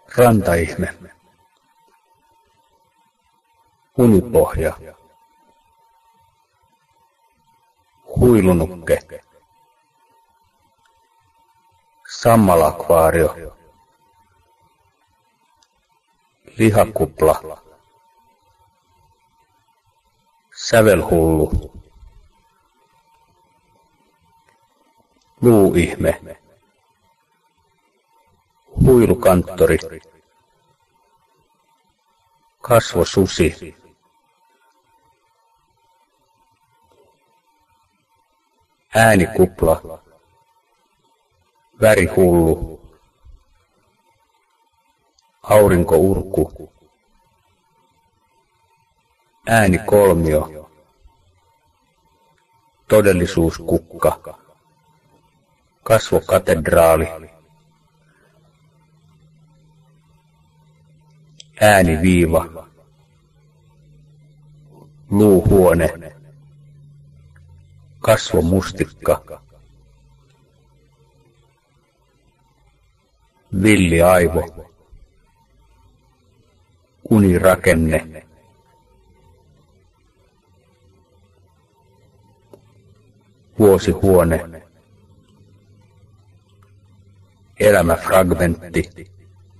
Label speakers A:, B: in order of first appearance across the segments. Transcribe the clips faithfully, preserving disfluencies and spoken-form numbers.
A: Rantaihme. Unipohja. Huilunukke. Sammalakvaario. Lihakupla. Sävelhullu. Luuihme. Huilukanttori. Kasvosusi. Äänikupla. Värihullu. Aurinkourku. Äänikolmio. Todellisuuskukka. Kasvokatedraali. Ääniviiva. Luuhuone. Kasvomustikka. Villiaivo. Unirakenne. Vuosihuone. Elämäfragmentti.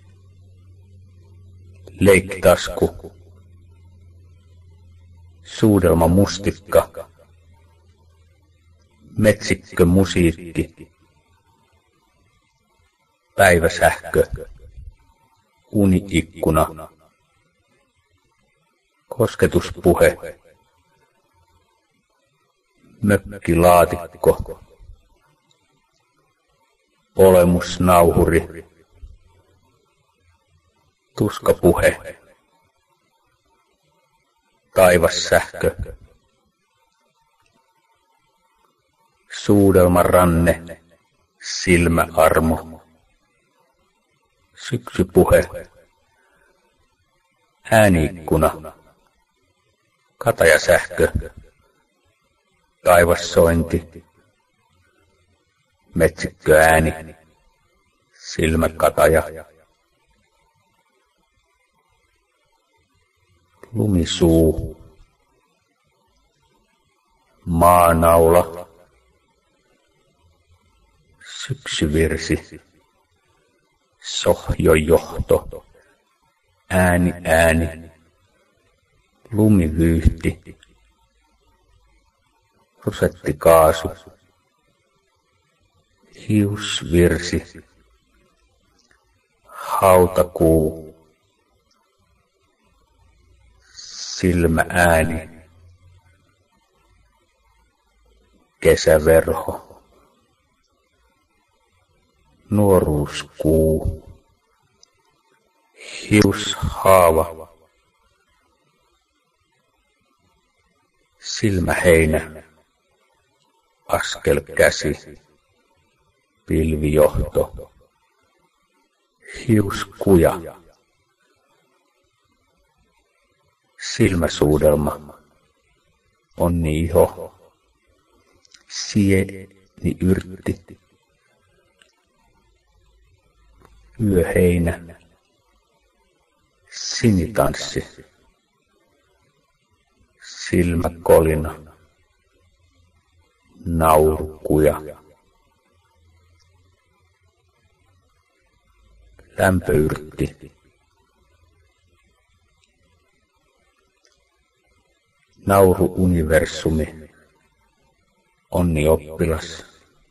A: Leikkitasku. Suudelmamustikka. Metsikkömusiikki. Päiväsähkö. Uniikkuna. Kosketuspuhe. Mökkilaatikko. Olemusnauhuri. Tuskapuhe. Taivassähkö. Suudelmaranne. Silmäarmo. Syksypuhe. Ääniikkuna. Katajasähkö. Taivassointi. Metsikköääni. Silmäkataja. Lumisuu. Maanaula. Syksyvirsi. Sohjojohto. Ääni ääni. Lumivyyhti. Rosettikaasu. Hiusvirsi. Hautakuu. Silmäääni. Kesäverho. Nuoruuskuu. Hiushaava. Silmäheinä. Askelkäsi. Pilvijohto. Hiuskuja. Silmäsuudelma. Onni-iho. Sieniyrtti. Yöheinä. Sinitanssi. Silmäkolina. Naurukuja. Lämpöyrtti. Nauruuniversumi. Onnioppilas.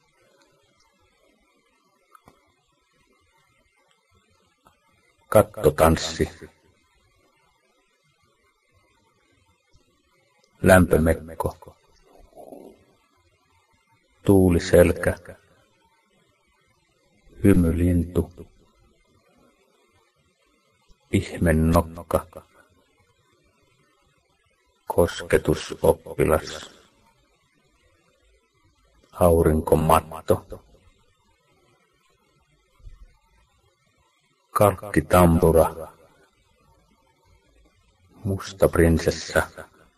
A: Kattotanssi. Lämpömekko. Tuuliselkä. Hymylintu. Ihmennokka. Kosketusoppilas. Aurinkomatto. Kalkkitampura. Musta prinsessa.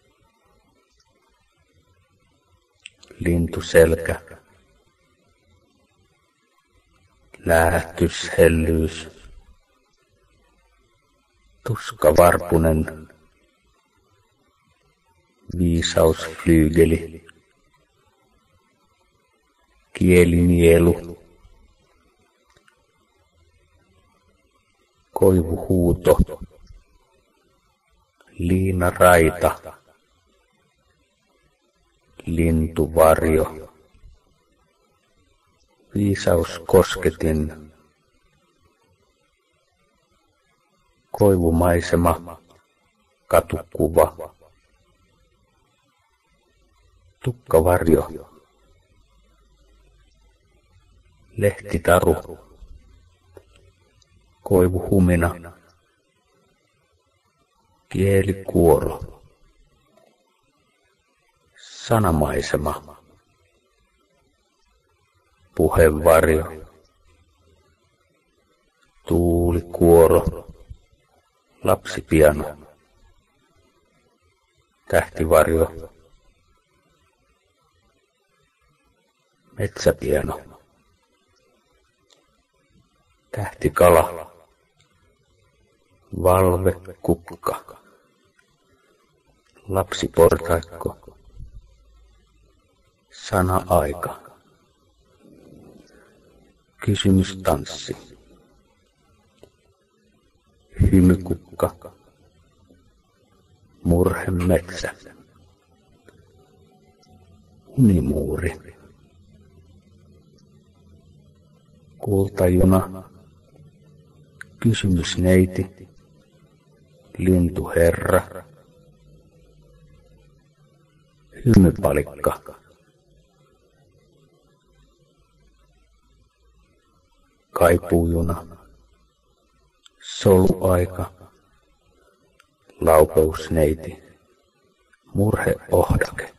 A: Lintuselkä. Läähtyshellyys. tuskavarpunen, viisausflyygeli, kielinielu, koivuhuuto, liinaraita, lintuvarjo, viisauskosketin, koivumaisema, katukuva, tukkavarjo, lehtitaru, koivuhumina, kielikuoro, sanamaisema, puhevarjo, tuulikuoro, lapsipiano, tähtivarjo, metsäpiano, tähtikala, valvekukka, lapsiportaikko, sana-aika, kysymystanssi, hymykukka, murhemetsä, unimuuri, kultajuna, kysymysneiti, lintuherra, hymypalikka, kaipuujuna, soluaika, laupeusneiti, murheohdake.